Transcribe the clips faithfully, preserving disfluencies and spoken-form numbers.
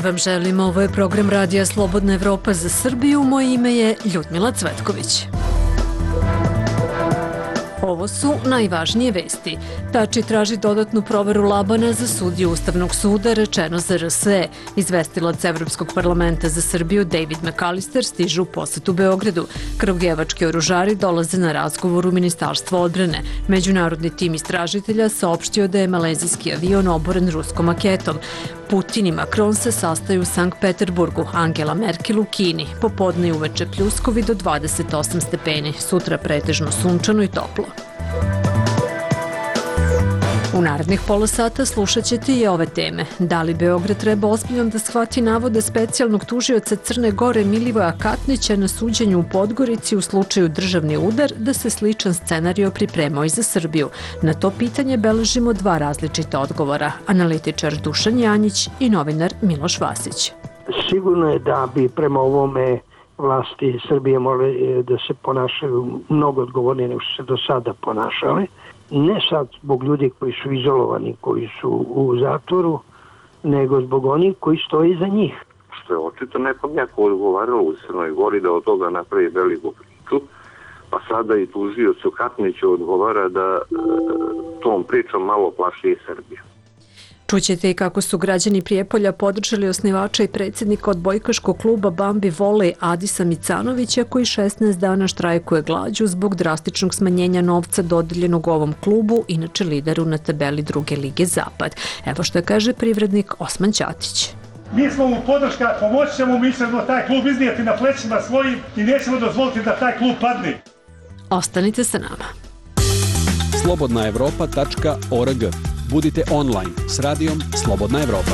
vam želim. Ovo je program Radija Slobodna Evropa za Srbiju. Moje ime je Ljudmila Cvetković. Ovo su najvažnije vesti. Tači traži dodatnu proveru Labana za sudiju Ustavnog suda, rečeno za R S E. Izvestilac Evropskog parlamenta za Srbiju David McAllister stiže u posetu Beogradu. Kragujevački oružari dolaze na razgovor u Ministarstvo odbrane. Međunarodni tim istražitelja saopštio da je malezijski avion oboren ruskom maketom. Putin i Macron se sastaju u Sankt Peterburgu, Angela Merkel u Kini. Popodne i uveče pljuskovi do dvadeset osam stepeni, sutra pretežno sunčano i toplo. U narednih pola sata slušat ćete i ove teme. Da li Beograd treba ozbiljno da shvati navode specijalnog tužioca Crne Gore Milivoja Katnića na suđenju u Podgorici u slučaju državni udar, da se sličan scenario pripremao i za Srbiju? Na to pitanje beležimo dva različita odgovora. Analitičar Dušan Janjić i novinar Miloš Vasić. Sigurno je da bi prema ovome vlasti Srbije morali da se ponašaju mnogo odgovornije nego što se do sada ponašale. Ne sad zbog ljudi koji su izolovani, koji su u zatvoru, nego zbog onih koji stoje iza njih. Što je očito nekom jako odgovaralo u Crnoj Gori da od toga napravi veliku priču, pa sada i tužiocu Katniću odgovara da e, tom pričom malo plaši i Srbiju. Čućete i kako su građani Prijepolja podržali osnivača i predsjednika odbojkaškog kluba Bambi Volej Adisa Micanovića, koji šesnaest dana štrajkuje glađu zbog drastičnog smanjenja novca dodeljenog ovom klubu, inače lideru na tabeli druge lige Zapad. Evo što kaže privrednik Osman Ćatić. Mi smo mu podrška, pomoći ćemo, mi ćemo taj klub iznijeti na plećima svojim i nećemo dozvoliti da taj klub padne. Ostanite sa nama. slobodna evropa tačka org. Budite online s radijom Slobodna Evropa.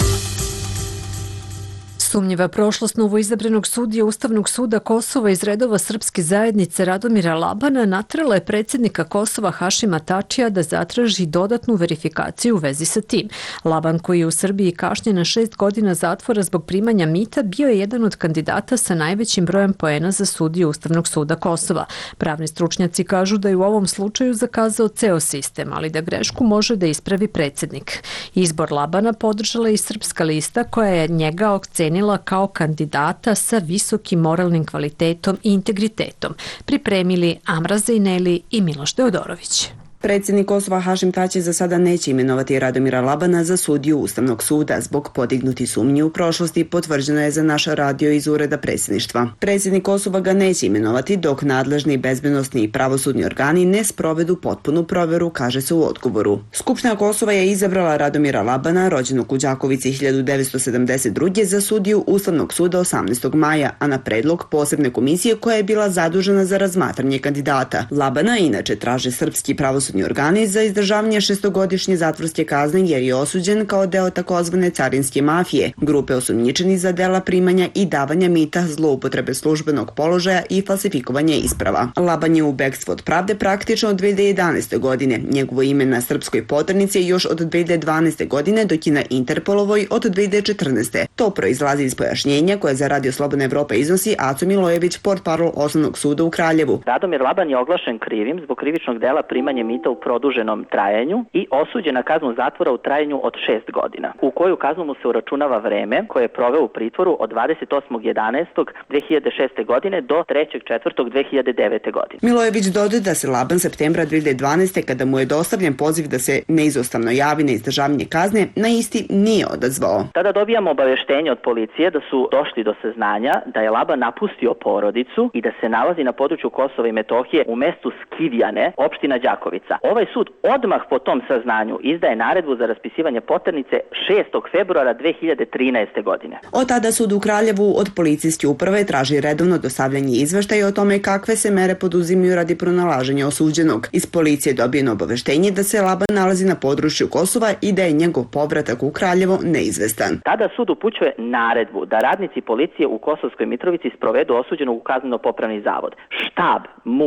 Sumnjiva prošlost novoizabranog sudije Ustavnog suda Kosova iz redova srpske zajednice Radomira Labana naterala je predsjednika Kosova Hašima Tačija da zatraži dodatnu verifikaciju u vezi sa tim. Laban, koji je u Srbiji kašnjen na šest godina zatvora zbog primanja mita, bio je jedan od kandidata sa najvećim brojem poena za sudiju Ustavnog suda Kosova. Pravni stručnjaci kažu da je u ovom slučaju zakazao ceo sistem, ali da grešku može da ispravi predsjednik. Izbor Labana podržala i Srpska lista, koja je njega ocenila kao kandidata sa visokim moralnim kvalitetom i integritetom. Pripremili Amra Zejneli i Miloš Teodorović. Predsjednik Kosova Hašim Tači za sada neće imenovati Radomira Labana za sudiju Ustavnog suda. Zbog podignuti sumnji u prošlosti potvrđeno je za naš radio iz ureda predsjedništva. Predsjednik Kosova ga neće imenovati dok nadležni bezbednosni i pravosudni organi ne sprovedu potpunu proveru, kaže se u odgovoru. Skupština Kosova je izabrala Radomira Labana, rođenog u Đakovici hiljadu devetsto sedamdeset druge za sudiju Ustavnog suda osamnaestog maja, a na predlog posebne komisije koja je bila zadužena za razmatranje kandidata. Labana inače traže srpski pravosudni organi za izdržavanje šestogodišnje zatvorske kazne jer je osuđen kao deo takozvane carinske mafije, grupe osumnjičeni za dela primanja i davanja mita, zloupotrebe službenog položaja i falsifikovanje isprava. Laban je u bekstvu od pravde praktično od dve hiljade jedanaeste. godine. Njegovo ime na srpskoj poternici je još od dve hiljade dvanaeste. godine, dok je na Interpolovoj od dve hiljade četrnaeste. To proizlazi iz pojašnjenja koje za Radio Slobodna Evropa iznosi Aco Milojević, portparol Osnovnog suda u Kraljevu. Radomir Laban je oglašen krivim zbog krivičnog dela primanja mita u produženom trajanju i osuđen na kaznu zatvora u trajanju od šest godina, u koju kaznu mu se uračunava vreme koje je proveo u pritvoru od dvadeset osmog jedanaestog dve hiljade šeste. godine do trećeg četvrtog dve hiljade devete. godine. Milojević dodaje da se Laban septembra dve hiljade dvanaeste. kada mu je dostavljen poziv da se neizostavno javi na izdržavanje kazne, na isti nije odazvao. Tada dobijamo obaveštenje od policije da su došli do saznanja da je Laban napustio porodicu i da se nalazi na području Kosova i Metohije u mestu Skivijane, opština Đakovica. Ovaj sud odmah po tom saznanju izdaje naredbu za raspisivanje poternice šestog februara dve hiljade trinaeste. godine. Od tada sud u Kraljevu od policijske uprave traži redovno dostavljanje izveštaja o tome kakve se mere poduzimaju radi pronalaženja osuđenog. Iz policije dobijeno obaveštenje da se Laban nalazi na području Kosova i da je njegov povratak u Kraljevo neizvestan. Tada sud upućuje naredbu da radnici policije u Kosovskoj Mitrovici sprovedu osuđenog u kazneno-popravni zavod. Štab M U P-a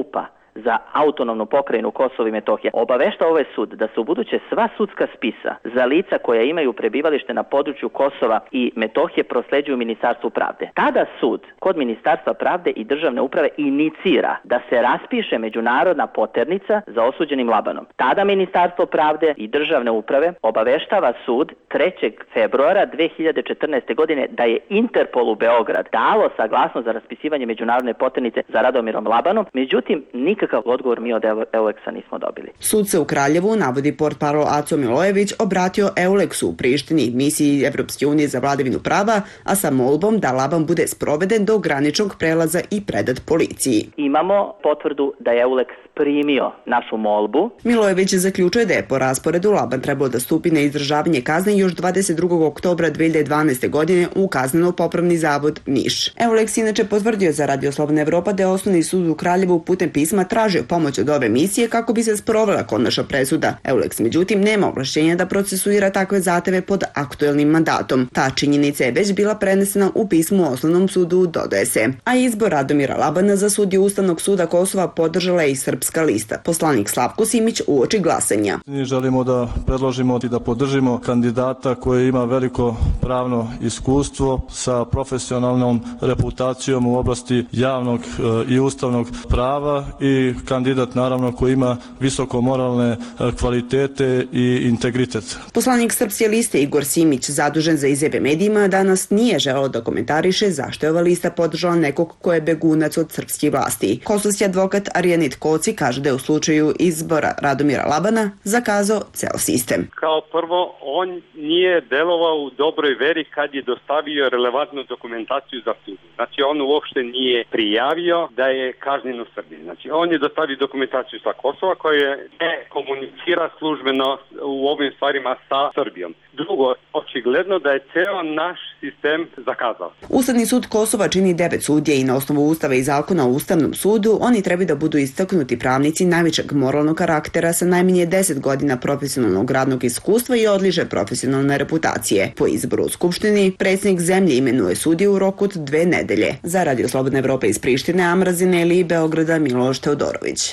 za autonomnu pokrajinu Kosovo i Metohija, obaveštava ovaj sud da se ubuduće sva sudska spisa za lica koja imaju prebivalište na području Kosova i Metohije prosleđuju Ministarstvu pravde. Tada sud kod Ministarstva pravde i državne uprave inicira da se raspiše međunarodna poternica za osuđenim Labanom. Tada Ministarstvo pravde i državne uprave obaveštava sud trećeg februara dve hiljade četrnaeste. godine da je Interpol u Beograd dalo saglasnost za raspisivanje međunarodne poternice za Radomirom Labanom, međutim nikakav odgovor mi od Euleksa nismo dobili. Sud se u Kraljevu, navodi portparol Aco Milojević, obratio Euleksu u Prištini, misiji Evropske unije za vladavinu prava, a sa molbom da Laban bude sproveden do graničnog prelaza i predat policiji. Imamo potvrdu da je Euleks primio našu molbu. Milojević zaključuje da je po rasporedu Laban trebao da stupi na izdržavanje kazne još dvadeset drugog oktobra dve hiljade dvanaeste. godine u Kazneno-popravni zavod Niš. Euleks inače potvrdio za Radio Slobodna Evropa da je Osnovni sud u Kraljevu putem pisma tražio pomoć od ove misije kako bi se sprovela konačna presuda. Euleks međutim nema ovlašćenja da procesuira takve zahteve pod aktuelnim mandatom. Ta činjenica je već bila prenesena u pismu Osnovnom sudu, dodaje se. A izbor Radomira Labana za sudiju Ustavnog suda Kosova podržala je i Srpska lista. Poslanik Slavko Simić uoči glasanja. Mi želimo da predložimo i da podržimo kandidata koji ima veliko pravno iskustvo sa profesionalnom reputacijom u oblasti javnog i ustavnog prava i kandidat naravno koji ima visoko moralne kvalitete i integritet. Poslanik Srpske liste Igor Simić, zadužen za izjave medijima, danas nije želeo da komentariše zašto je ova lista podržala nekog ko je begunac od srpskih vlasti. Kosovski advokat Arjanit Koci kaže da je u slučaju izbora Radomira Labana zakazao ceo sistem. Kao prvo, on nije delovao u dobroj veri kad je dostavio relevantnu dokumentaciju za sud. Znači, on uopšte nije prijavio da je kažnjen u Srbiji. Znači, on je dostavio dokumentaciju sa Kosova koja ne komunicira službeno u ovim stvarima sa Srbijom. Drugo, očigledno da je ceo naš sistem zakazao. Ustavni sud Kosova čini devet sudija i na osnovu Ustava i zakona o Ustavnom sudu oni treba da budu istaknuti pravnici najvećeg moralnog karaktera sa najmanje deset godina profesionalnog radnog iskustva i odlične profesionalne reputacije. Po izboru u Skupštini, predsjednik zemlje imenuje sudiju u roku od dve nedelje. Za Radio Slobodna Evropa iz Prištine, Amrazineli i Beograda, Miloš Teodorović.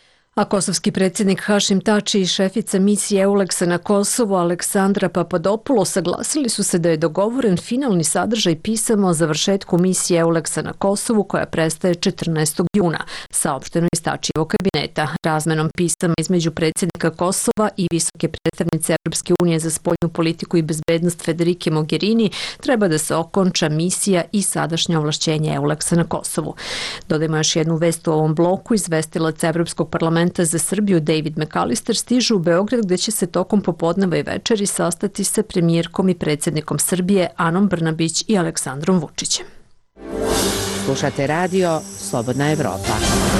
A kosovski predsjednik Hašim Tači i šefica misije Euleksa na Kosovu Aleksandra Papadopoulos saglasili su se da je dogovoren finalni sadržaj pisama o završetku misije Euleksa na Kosovu koja prestaje četrnaestog juna, saopšteno iz Tačijevog kabineta. Razmenom pisama između predsjednika Kosova i visoke predstavnice Evropske unije za spoljnu politiku i bezbednost Federike Mogherini treba da se okonča misija i sadašnje ovlašćenje Euleksa na Kosovu. Dodajmo još jednu vest u ovom bloku. Izvestilac Evropskog parlamenta za Srbiju David McAllister stižu u Beograd gde će se tokom popodneva i večeri sastati sa premijerkom i predsjednikom Srbije Anom Brnabić i Aleksandrom Vučićem. Slušate radio Slobodna Evropa.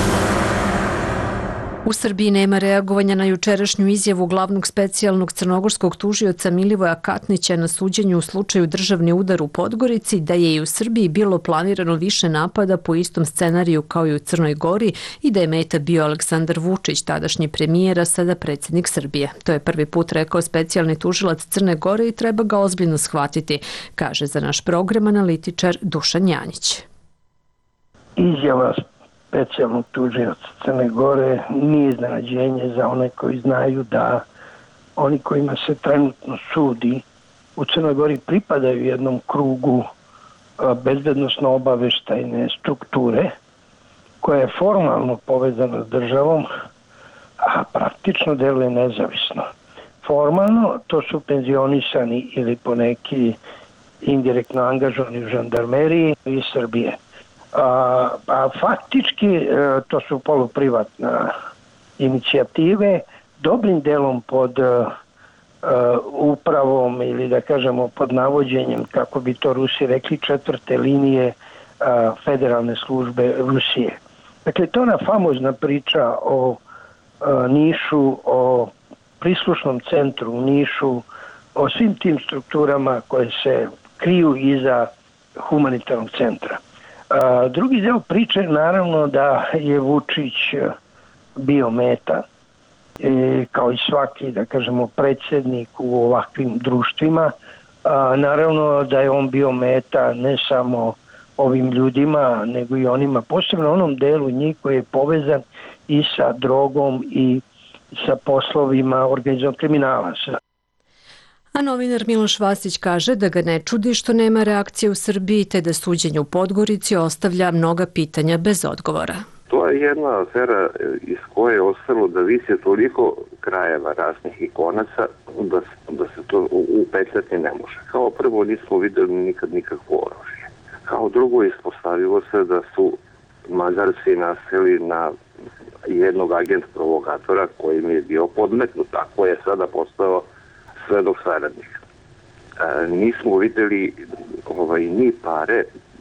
U Srbiji nema reagovanja na jučerašnju izjavu glavnog specijalnog crnogorskog tužioca Milivoja Katnića na suđenju u slučaju državni udar u Podgorici, da je i u Srbiji bilo planirano više napada po istom scenariju kao i u Crnoj Gori i da je meta bio Aleksandar Vučić, tadašnji premijer, a sada predsjednik Srbije. To je prvi put rekao specijalni tužilac Crne Gore i treba ga ozbiljno shvatiti, kaže za naš program analitičar Dušan Janjić. Izjava specijalnog tužioca Crne Gore nije iznenađenje za one koji znaju da oni kojima se trenutno sudi u Crnoj Gori pripadaju jednom krugu bezbednosno obaveštajne strukture koja je formalno povezana s državom, a praktično deluje nezavisno. Formalno to su penzionisani ili poneki indirektno angažovani u žandarmeriji iz Srbije. A, a faktički to su poluprivatna inicijative, dobrim delom pod uh, upravom ili da kažemo pod navođenjem, kako bi to Rusi rekli, četvrte linije uh, federalne službe Rusije. Dakle, to je ona famozna priča o uh, Nišu, o prislušnom centru u Nišu, o svim tim strukturama koje se kriju iza humanitarnog centra. A, drugi deo priče naravno da je Vučić bio meta, e, kao i svaki, da kažemo, predsjednik u ovakvim društvima. A, naravno da je on bio meta ne samo ovim ljudima, nego i onima, posebno onom delu njih koji je povezan i sa drogom i sa poslovima organizovanog kriminala. A novinar Miloš Vasić kaže da ga ne čudi što nema reakcije u Srbiji, te da suđenje u Podgorici ostavlja mnoga pitanja bez odgovora. To je jedna afera iz koje je ostalo da visi toliko krajeva raznih ikonaca da, da se to upetljati ne može. Kao prvo nismo videli nikad nikakvo oružje. Kao drugo ispostavilo se da su Mađarci naseli na jednog agent provokatora koji mi je bio podmetnut, a koji je sada postao svedok saradnik. E, nismo videli ovaj, ni pare,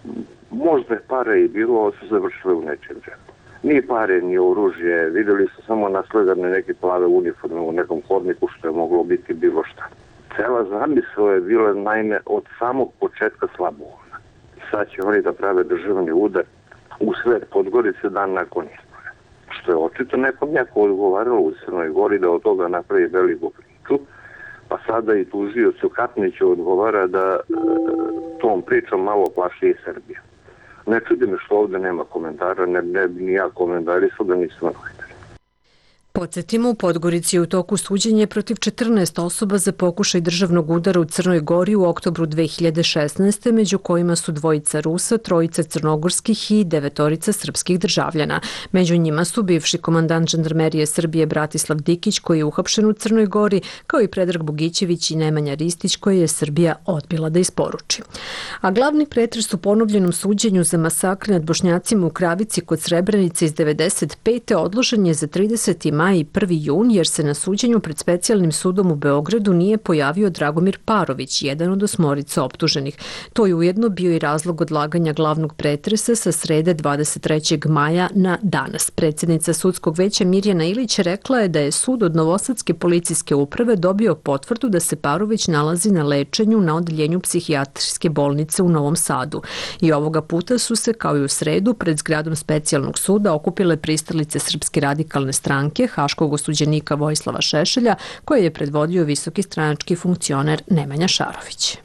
možda je pare i bilo, ali su završile u nečem džepu. Ni pare, ni oružje, videli su samo nasledane neke plave uniforme u nekom hodniku što je moglo biti bilo šta. Cela zamisao je bila naime od samog početka slaboumna. Sad će oni da prave državni udar u sred Podgorice dan nakon izbora. Što je očito nekom jako odgovaralo u Crnoj Gori da od toga napravi veliku priču, pa sada i tužiocu Katniću odgovara da e, tom pričom malo plaši i Srbija. Ne čudi me što ovde nema komentara, ne, ne bi ni ja komentarisao da nisam novinar. Podsjetimo, u Podgorici je u toku suđenje protiv četrnaest osoba za pokušaj državnog udara u Crnoj Gori u oktobru dve hiljade šesnaeste. među kojima su dvojica Rusa, trojica crnogorskih i devetorica srpskih državljana. Među njima su bivši komandant žandarmerije Srbije Bratislav Dikić, koji je uhapšen u Crnoj Gori, kao i Predrag Bogićević i Nemanja Ristić, koji je Srbija odbila da isporuči. A glavni pretres u ponovljenom suđenju za masakr nad Bošnjacima u Kravici kod Srebrenice iz devedeset pete odložen je za trideseti maj i prvi jun, jer se na suđenju pred specijalnim sudom u Beogradu nije pojavio Dragomir Parović, jedan od osmorice optuženih. To je ujedno bio i razlog odlaganja glavnog pretresa sa srede dvadeset trećeg maja na danas. Predsjednica sudskog veća Mirjana Ilić rekla je da je sud od Novosadske policijske uprave dobio potvrdu da se Parović nalazi na lečenju na odeljenju psihijatrijske bolnice u Novom Sadu. I ovoga puta su se, kao i u sredu, pred zgradom specijalnog suda okupile pristalice Srpske radikalne stranke, haškog osuđenika Vojislava Šešelja, koje je predvodio visoki stranački funkcioner Nemanja Šarović.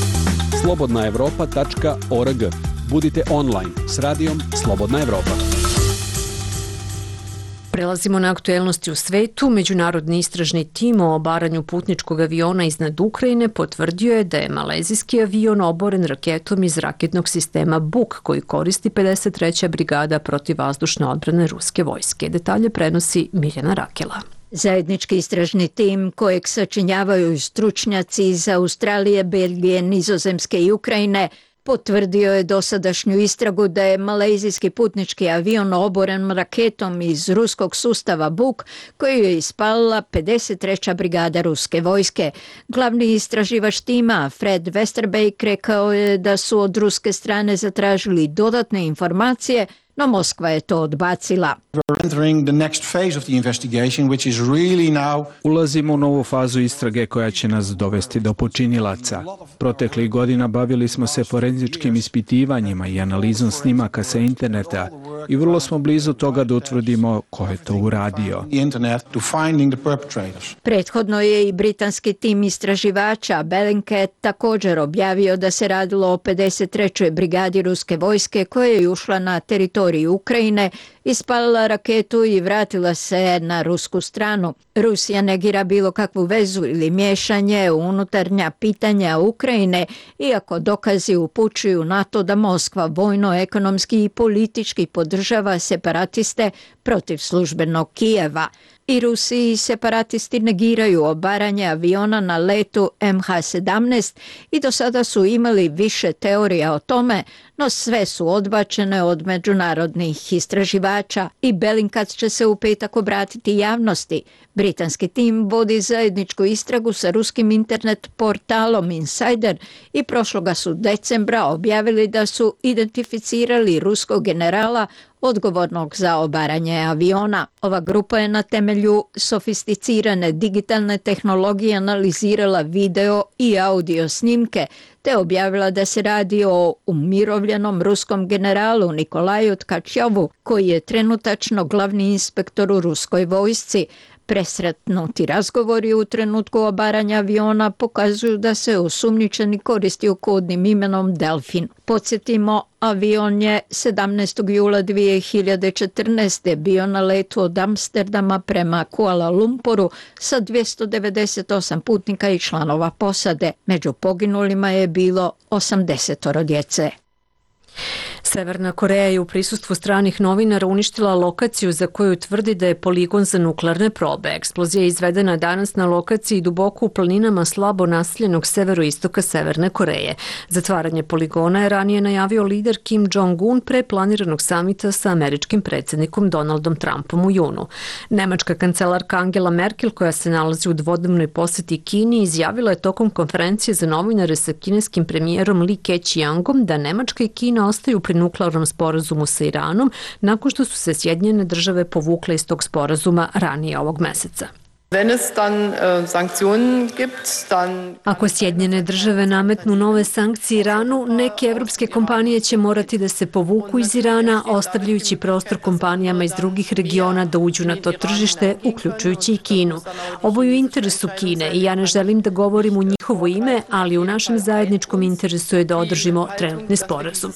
slobodna evropa tačka org. Budite online s radijom Slobodna Evropa. Prelazimo na aktuelnosti u svetu. Međunarodni istražni tim o obaranju putničkog aviona iznad Ukrajine potvrdio je da je malezijski avion oboren raketom iz raketnog sistema Buk, koji koristi pedeset treća brigada protivvazdušne odbrane ruske vojske. Detalje prenosi Mirjana Rakela. Zajednički istražni tim kojeg sačinjavaju stručnjaci iz Australije, Belgije, Nizozemske i Ukrajine potvrdio je dosadašnju istragu da je malezijski putnički avion oboren raketom iz ruskog sustava Buk, koju je ispalila pedeset treća brigada ruske vojske. Glavni istraživač tima Fred Westerbeek rekao je da su od ruske strane zatražili dodatne informacije, no Moskva je to odbacila. Ulazimo u novu fazu istrage koja će nas dovesti do počinilaca. Proteklih godina bavili smo se forenzičkim ispitivanjima i analizom snimaka sa interneta i vrlo smo blizu toga da utvrdimo ko je to uradio. Prethodno je i britanski tim istraživača Bellingcat također objavio da se radilo o pedeset trećoj brigadi ruske vojske koja je ušla na teritoriju Ukrajine, ispalila raketu i vratila se na rusku stranu. Rusija negira bilo kakvu vezu ili miješanje u unutarnja pitanja Ukrajine, iako dokazi upućuju na to da Moskva vojno, ekonomski i politički podržava separatiste protiv službenog Kijeva. I Rusi i separatisti negiraju obaranje aviona na letu em ha sedamnaest i do sada su imali više teorija o tome, no sve su odbačene od međunarodnih istraživača i Bellingcat će se u petak obratiti javnosti. Britanski tim vodi zajedničku istragu sa ruskim internet portalom Insider i prošloga su decembra objavili da su identificirali ruskog generala odgovornog za obaranje aviona. Ova grupa je na temelju sofisticirane digitalne tehnologije analizirala video i audio snimke te objavila da se radi o umirovljenom ruskom generalu Nikolaju Tkačovu, koji je trenutačno glavni inspektor u ruskoj vojsci. Presretnuti razgovori u trenutku obaranja aviona pokazuju da se osumnjičeni koristio kodnim imenom Delfin. Podsjetimo, Avion je sedamnaestog jula dve hiljade četrnaeste. bio na letu od Amsterdama prema Kuala Lumpuru sa dvesta devedeset osam putnika i članova posade. Među poginulima je bilo osamdesetoro djece. Severna Koreja je u prisustvu stranih novinara uništila lokaciju za koju tvrdi da je poligon za nuklearne probe. Eksplozija je izvedena danas na lokaciji duboko u planinama slabo naseljenog severoistoka Severne Koreje. Zatvaranje poligona je ranije najavio lider Kim Jong-un pre planiranog samita sa američkim predsjednikom Donaldom Trumpom u junu. Nemačka kancelarka Angela Merkel, koja se nalazi u dvodnevnoj posjeti Kini, izjavila je tokom konferencije za novinare sa kineskim premijerom Li Keqiangom da Nemačka i Kina ostaju pri nuklearnom sporazumu sa Iranom nakon što su se Sjedinjene države povukle iz tog sporazuma ranije ovog meseca. Ako Sjedinjene države nametnu nove sankcije Iranu, neke evropske kompanije će morati da se povuku iz Irana, ostavljajući prostor kompanijama iz drugih regiona da uđu na to tržište, uključujući i Kinu. Ovo je u interesu Kine i ja ne želim da govorim u njihovo ime, ali u našem zajedničkom interesu je da održimo trenutni sporazum.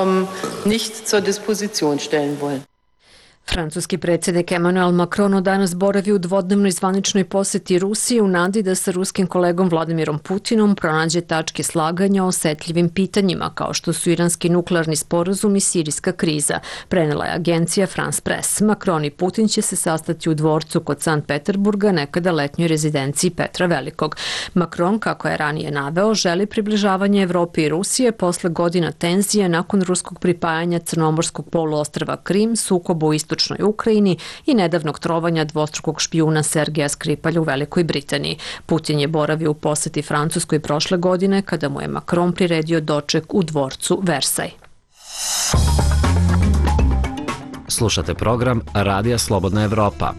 Francuski predsjednik Emmanuel Macron danas boravi u dvodnevnoj zvaničnoj posjeti Rusiji u nadi da sa ruskim kolegom Vladimirom Putinom pronađe tačke slaganja o osetljivim pitanjima kao što su iranski nuklearni sporazum i sirijska kriza, prenela je agencija France Press. Macron i Putin će se sastati u dvorcu kod Sankt Peterburga, nekada letnjoj rezidenciji Petra Velikog. Macron, kako je ranije naveo, želi približavanje Evrope i Rusije posle godina tenzije nakon ruskog pripajanja crnomorskog poluostrva Krim, sukobu u istočnoj Ukrajini i nedavnog trovanja dvostrukog špijuna Sergeja Skripalja u Velikoj Britaniji. Putin je boravio u posjeti Francuskoj prošle godine kada mu je Macron priredio doček u dvorcu Versaj. Slušate program Radija Slobodna Evropa.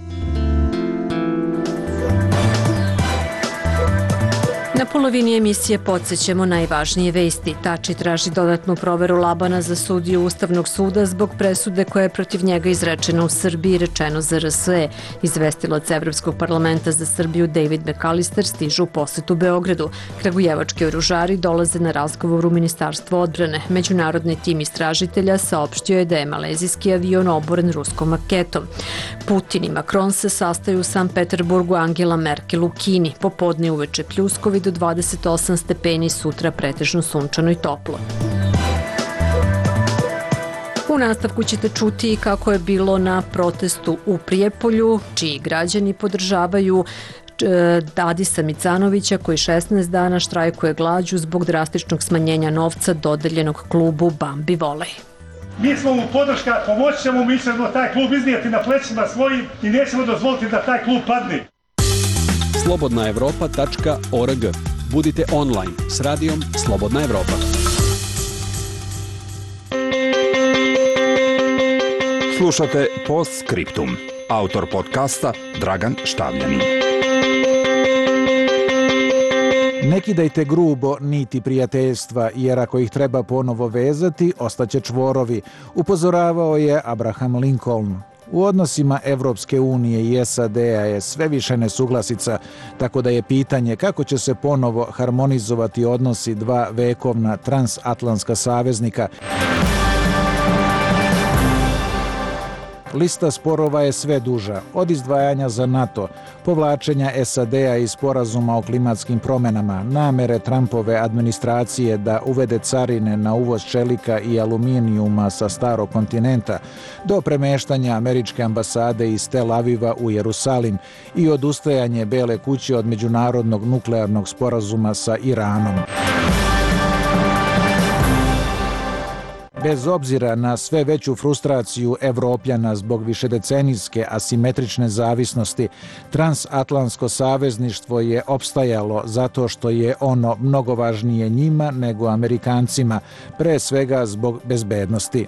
Na polovini emisije podsjećamo najvažnije vesti. Tači traži dodatnu proveru Labana za sudiju Ustavnog suda zbog presude koja je protiv njega izrečena u Srbiji, rečeno za R S E. Izvestilac Evropskog parlamenta za Srbiju David McAllister stižu u posetu Beogradu. Kragujevački oružari dolaze na razgovor u Ministarstvo odbrane. Međunarodni tim istražitelja saopštio je da je malezijski avion oboren ruskom raketom. Putin i Macron se sastaju u Sankt Peterburgu, Angela Merkel u Kini. Popodne uveče pljuskovi do dvadeset osam stepeni, sutra pretežno sunčano i toplo. U nastavku ćete čuti kako je bilo na protestu u Prijepolju, čiji građani podržavaju Adisa Micanovića, koji šesnaest dana štrajkuje glađu zbog drastičnog smanjenja novca dodeljenog klubu Bambi Volej. Mi smo mu podrška, pomoći ćemo, mi ćemo taj klub iznijeti na plećima svojim i nećemo dozvoliti da taj klub padne. slobodna evropa tačka org. Budite online s radijom Slobodna Evropa. Slušate Postscriptum. Autor podcasta Dragan Štavljanin. Ne kidajte grubo niti prijateljstva, jer ako ih treba ponovo vezati, ostaće čvorovi, upozoravao je Abraham Lincoln. U odnosima Evropske unije i S A D-a je sve više nesuglasica, tako da je pitanje kako će se ponovo harmonizovati odnosi dva vekovna transatlantska saveznika. Lista sporova je sve duža, od izdvajanja za NATO, povlačenja S A D-a iz sporazuma o klimatskim promenama, namere Trumpove administracije da uvede carine na uvoz čelika i aluminijuma sa starog kontinenta, do premeštanja američke ambasade iz Tel Aviva u Jerusalim i odustajanje Bele kuće od međunarodnog nuklearnog sporazuma sa Iranom. Bez obzira na sve veću frustraciju Evropljana zbog višedecenijske asimetrične zavisnosti, transatlantsko savezništvo je opstajalo zato što je ono mnogo važnije njima nego Amerikancima, pre svega zbog bezbednosti.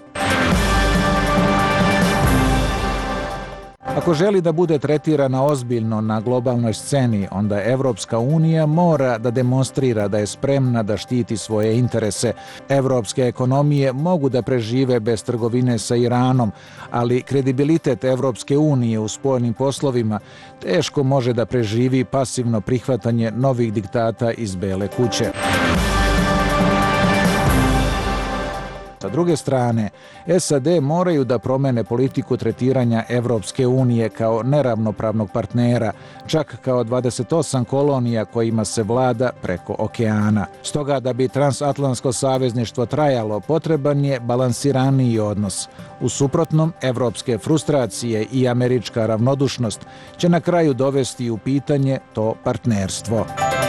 Ako želi da bude tretirana ozbiljno na globalnoj sceni, onda Evropska unija mora da demonstrira da je spremna da štiti svoje interese. Evropske ekonomije mogu da prežive bez trgovine sa Iranom, ali kredibilitet Evropske unije u spoljnim poslovima teško može da preživi pasivno prihvatanje novih diktata iz Bele kuće. Sa druge strane, S A D moraju da promene politiku tretiranja Evropske unije kao neravnopravnog partnera, čak kao dvadeset osam kolonija kojima se vlada preko okeana. Stoga da bi transatlantsko savezništvo trajalo, potreban je balansiraniji odnos. U suprotnom, evropske frustracije i američka ravnodušnost će na kraju dovesti u pitanje to partnerstvo.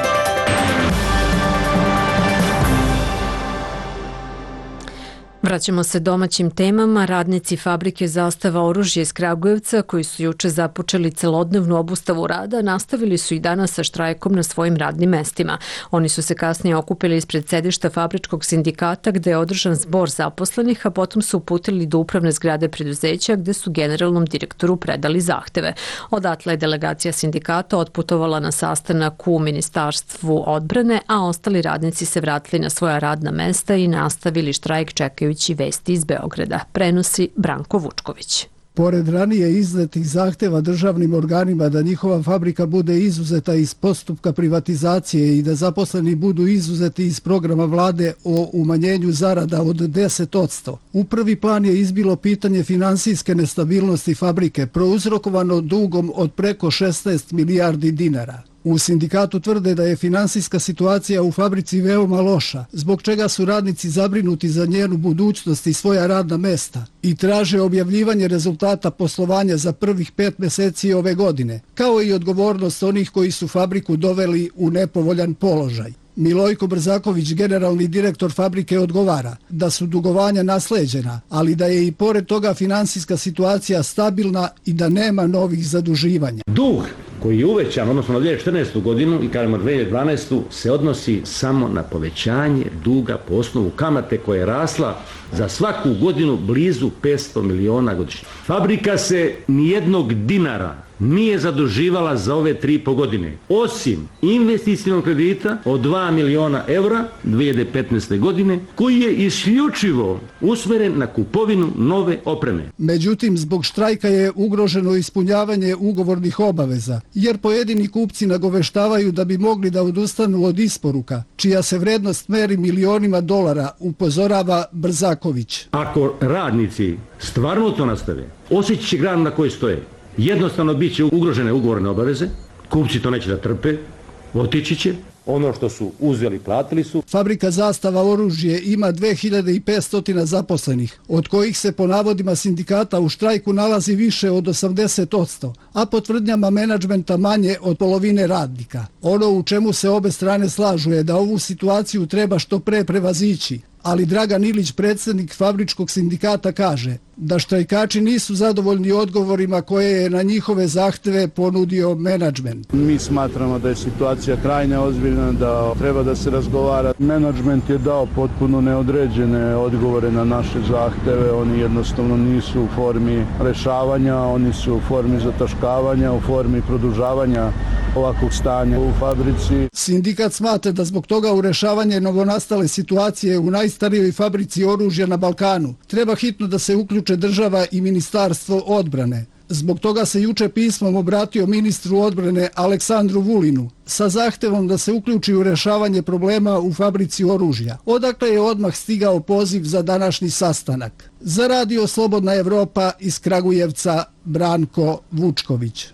Vraćamo se domaćim temama. Radnici fabrike Zastava oružje iz Kragujevca, koji su juče započeli celodnevnu obustavu rada, nastavili su i danas sa štrajkom na svojim radnim mestima. Oni su se kasnije okupili ispred sedišta fabričkog sindikata gde je održan zbor zaposlenih, a potom su uputili do upravne zgrade preduzeća gde su generalnom direktoru predali zahteve. Odatle je delegacija sindikata otputovala na sastanak u Ministarstvu odbrane, a ostali radnici se vratili na svoja radna mesta i nastavili štrajk čekajući vesti iz Beograda. Prenosi Branko Vučković. Pored ranije iznetih zahteva državnim organima da njihova fabrika bude izuzeta iz postupka privatizacije i da zaposleni budu izuzeti iz programa vlade o umanjenju zarada od deset posto, u prvi plan je izbilo pitanje finansijske nestabilnosti fabrike, prouzrokovano dugom od preko šesnaest milijardi dinara. U sindikatu tvrde da je finansijska situacija u fabrici veoma loša, zbog čega su radnici zabrinuti za njenu budućnost i svoja radna mesta i traže objavljivanje rezultata poslovanja za prvih pet meseci ove godine, kao i odgovornost onih koji su fabriku doveli u nepovoljan položaj. Milojko Brzaković, generalni direktor fabrike, odgovara da su dugovanja nasleđena, ali da je i pored toga finansijska situacija stabilna i da nema novih zaduživanja. Dug koji je uvećan, odnosno na dvije hiljade četrnaestu. godinu i kažemo dvije hiljade dvanaestu. se odnosi samo na povećanje duga po osnovu kamate koja je rasla za svaku godinu blizu petsto miliona godišnje. Fabrika se nijednog dinara nije zaduživala za ove tri i po godine, osim investicijnog kredita od dva miliona evra dvije hiljade petnaeste. godine, koji je isključivo usmeren na kupovinu nove opreme. Međutim, zbog štrajka je ugroženo ispunjavanje ugovornih obaveza, jer pojedini kupci nagoveštavaju da bi mogli da odustanu od isporuka, čija se vrednost meri milionima dolara, upozorava Brzaković. Ako radnici stvarno to nastave, osjeći će granu na kojoj stoje. Jednostavno bit će ugrožene ugovorne obaveze, kupci to neće da trpe, otići će. Ono što su uzeli, platili su. Fabrika Zastava oružje ima dve hiljade petsto zaposlenih, od kojih se po navodima sindikata u štrajku nalazi više od osamdeset posto, a po tvrdnjama menadžmenta manje od polovine radnika. Ono u čemu se obe strane slažu je da ovu situaciju treba što pre prevazići, ali Dragan Ilić, predsjednik fabričkog sindikata, kaže da štrajkači nisu zadovoljni odgovorima koje je na njihove zahteve ponudio menadžment. Mi smatramo da je situacija krajne ozbiljna, da treba da se razgovara. Menadžment je dao potpuno neodređene odgovore na naše zahteve, oni jednostavno nisu u formi rešavanja, oni su u formi zataškavanja, u formi produžavanja ovakvog stanja u fabrici. Sindikat smatra da zbog toga u rešavanje novonastale situacije u najstarijoj fabrici oružja na Balkanu treba hitno da se uključi država i Ministarstvo odbrane. Zbog toga se juče pismom obratio ministru odbrane Aleksandru Vulinu sa zahtevom da se uključi u rešavanje problema u fabrici oružja. Odakle je odmah stigao poziv za današnji sastanak. Za Radio Slobodna Evropa iz Kragujevca, Branko Vučković.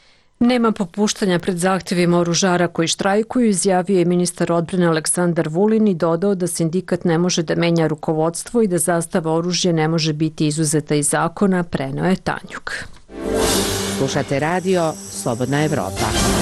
Nema popuštanja pred zahtjevima oružara koji štrajkuju, izjavio je ministar odbrane Aleksandar Vulin i dodao da sindikat ne može da menja rukovodstvo i da Zastava oružje ne može biti izuzeta iz zakona, preneo je Tanjuk. Slušate radio Slobodna Evropa.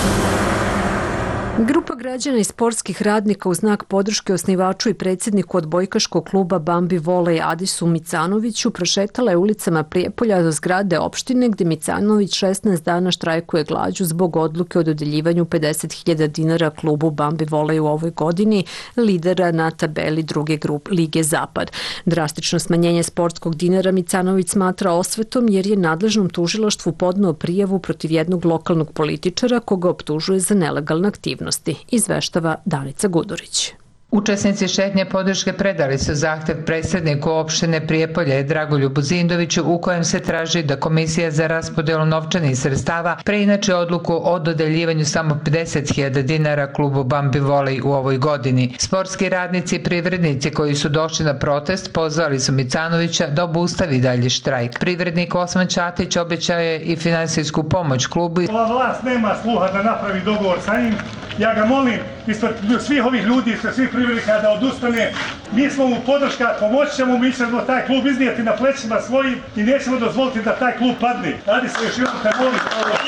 Grupa građana i sportskih radnika u znak podrške osnivaču i predsjedniku odbojkaškog kluba Bambi Volej Adisu Micanoviću prošetala je ulicama Prijepolja do zgrade opštine gdje Micanović šesnaest dana štrajkuje glađu zbog odluke o dodeljivanju pedeset hiljada dinara klubu Bambi Volej u ovoj godini, lidera na tabeli druge grup Lige Zapad. Drastično smanjenje sportskog dinara Micanović smatra osvetom jer je nadležnom tužilaštvu podneo prijavu protiv jednog lokalnog političara koga optužuje za nelegalne aktivnosti, izveštava Danica Gudurić. Učesnici šetnje podrške predali su zahtev predsjedniku opštine Prijepolje Dragoljubu Zindoviću u kojem se traži da Komisija za raspodelu novčanih sredstava preinači odluku o dodeljivanju samo pedeset hiljada dinara klubu Bambi Volej u ovoj godini. Sportski radnici i privrednici koji su došli na protest pozvali su Micanovića da obustavi dalje štrajk. Privrednik Osman Ćatić obećao je i finansijsku pomoć klubu. Ova vlast nema sluha da napravi dogovor sa njim. Ja ga molim, ispred svih ovih ljudi, ispred svih privrednika da odustane. Mi smo mu podrška, pomoći ćemo, mi ćemo taj klub iznijeti na plećima svojim i nećemo dozvoliti da taj klub padne. Radi se još jednom te molim.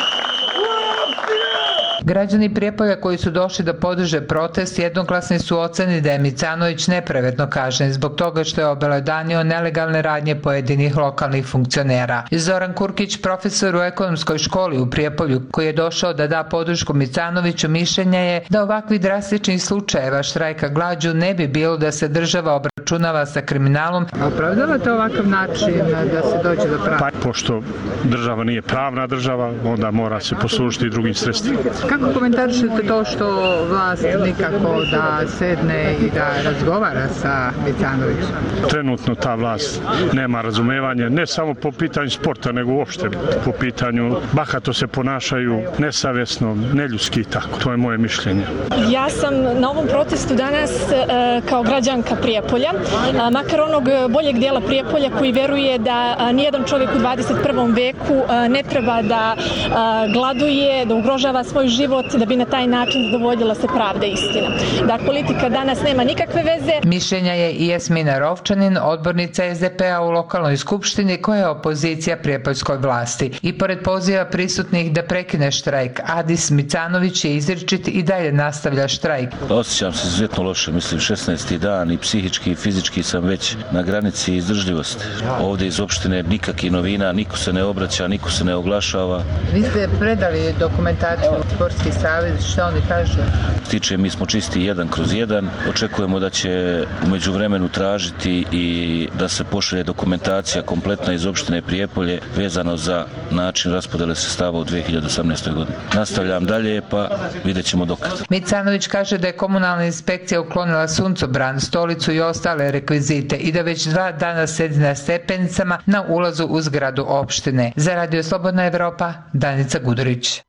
Građani Prijepolja koji su došli da podrže protest jednoglasni su oceni da je Micanović nepravedno kažnjen zbog toga što je obelodanio nelegalne radnje pojedinih lokalnih funkcionera. Zoran Kurkić, profesor u ekonomskoj školi u Prijepolju, koji je došao da da podršku Micanoviću, mišljenja je da ovakvi drastičnih slučajeva štrajka glađu ne bi bilo da se država obračunava sa kriminalom. Opravdavate ovakav način da se dođe do prava? Pa, pošto država nije pravna država, onda mora se poslužiti i drugim sredstvima. Kako komentarišete to što vlast nikako da sedne i da razgovara sa Micanovićem? Trenutno ta vlast nema razumevanje, ne samo po pitanju sporta, nego uopšte po pitanju bahato se ponašaju, nesavjesno, neljudski i tako. To je moje mišljenje. Ja sam na ovom protestu danas e, kao građanka Prijepolja, a, makar onog boljeg dijela Prijepolja koji veruje da a, nijedan čovjek u dvadeset prvom veku a, ne treba da a, gladuje, da ugrožava svoj život, da bi na taj način zadovoljila se pravda i istina. Da politika danas nema nikakve veze. Mišljenja je i Jasmina Rovčanin, odbornica es de pe a u lokalnoj skupštini koja je opozicija prijepoljskoj vlasti. I pored poziva prisutnih da prekine štrajk, Adis Micanović je izričit i dalje nastavlja štrajk. Osjećam se izuzetno loše, mislim šesnaesti dan i psihički i fizički sam već na granici izdržljivosti. Ovdje iz opštine nikakvih novina, niko se ne obraća, niko se ne oglašava. Vi ste predali dokumentaciju Sportski savez, što oni kažu? Tiče, mi smo čisti jedan kroz jedan. Očekujemo da će u međuvremenu tražiti i da se pošalje dokumentacija kompletna iz opštine Prijepolje vezano za način raspodele sredstava u dve hiljade osamnaestoj godini. Nastavljam dalje, pa vidjet ćemo dokad. Micanović kaže da je komunalna inspekcija uklonila suncobran, stolicu i ostale rekvizite i da već dva dana sedi na stepenicama na ulazu u zgradu opštine. Za Radio Slobodna Evropa, Danica Gudurić.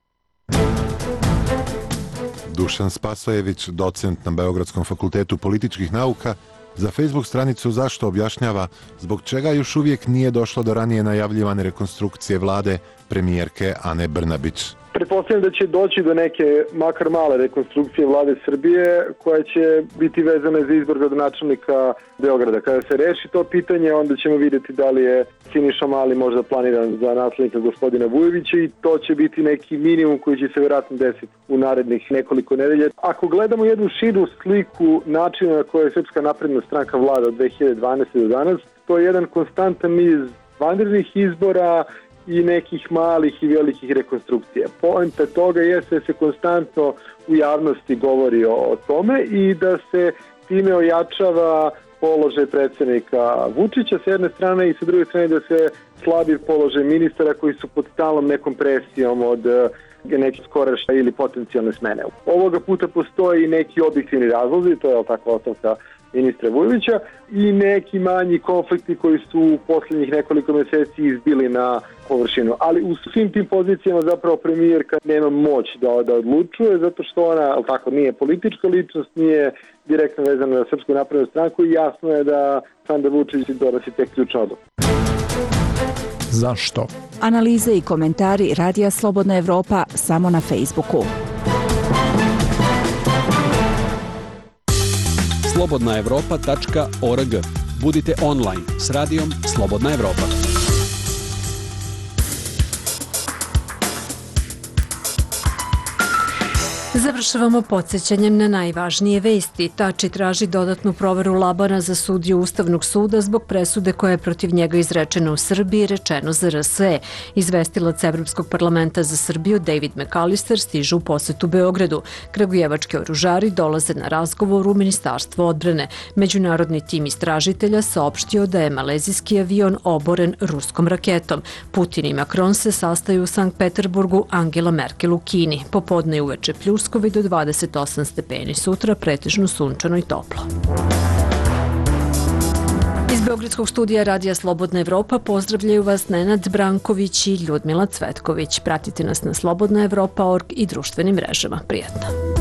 Dušan Spasojević, docent na Beogradskom fakultetu političkih nauka, za Facebook stranicu Zašto objašnjava zbog čega još uvijek nije došlo do ranije najavljivane rekonstrukcije vlade premijerke Ane Brnabić. Pretpostavljam da će doći do neke makar male rekonstrukcije vlade Srbije koja će biti vezana za izbor gradonačelnika Beograda. Kada se reši to pitanje, onda ćemo vidjeti da li je Siniša Mali možda planiran za naslednika gospodina Vujovića i to će biti neki minimum koji će se vjerojatno desiti u narednih nekoliko nedelja. Ako gledamo jednu širu sliku načina na koje je Srpska napredna stranka vlada od dve hiljade dvanaeste do danas, to je jedan konstantan niz vanrednih izbora i nekih malih i velikih rekonstrukcija. Poenta toga jeste da se konstantno u javnosti govori o tome i da se time ojačava položaj predsjednika Vučića s jedne strane i sa druge strane da se slabi položaj ministara koji su pod stalnom nekom presijom od neke skorašnje ili potencijalne smene. Ovoga puta postoji neki objektivni razlozi, to je tako ostavka ministra Vujovića i neki manji konflikti koji su u posljednjih nekoliko mjeseci izbili na površinu. Ali u svim tim pozicijama zapravo premijerka nema moć da, da odlučuje zato što ona tako nije politička ličnost, nije direktno vezana na Srpsku naprednu stranku i jasno je da Aleksandar Vučić donosi tek ključnu odluku. Zašto? Analize i komentari Radija Slobodna Evropa samo na Facebooku. slobodna evropa tačka org. Budite online s radijom Slobodna Evropa. Završavamo podsjećanjem na najvažnije vesti. Tači traži dodatnu proveru Labana za sudiju Ustavnog suda zbog presude koja je protiv njega izrečena u Srbiji, rečeno za er es e. Izvestilac Evropskog parlamenta za Srbiju David McAllister stižu u posetu Beogradu. Kragujevački oružari dolaze na razgovor u Ministarstvo odbrane. Međunarodni tim istražitelja saopštio da je malezijski avion oboren ruskom raketom. Putin i Macron se sastaju u Sankt Peterburgu, Angela Merkel u Kini. Popodne i uveče pljuš Turskoj do dvadeset osam stepeni. Sutra pretežno sunčano i toplo. Iz Beogradskog studija Radija Slobodna Evropa pozdravljaju vas Nenad Branković i Ljudmila Cvetković. Pratite nas na slobodna evropa tačka org i društvenim mrežama. Prijetno!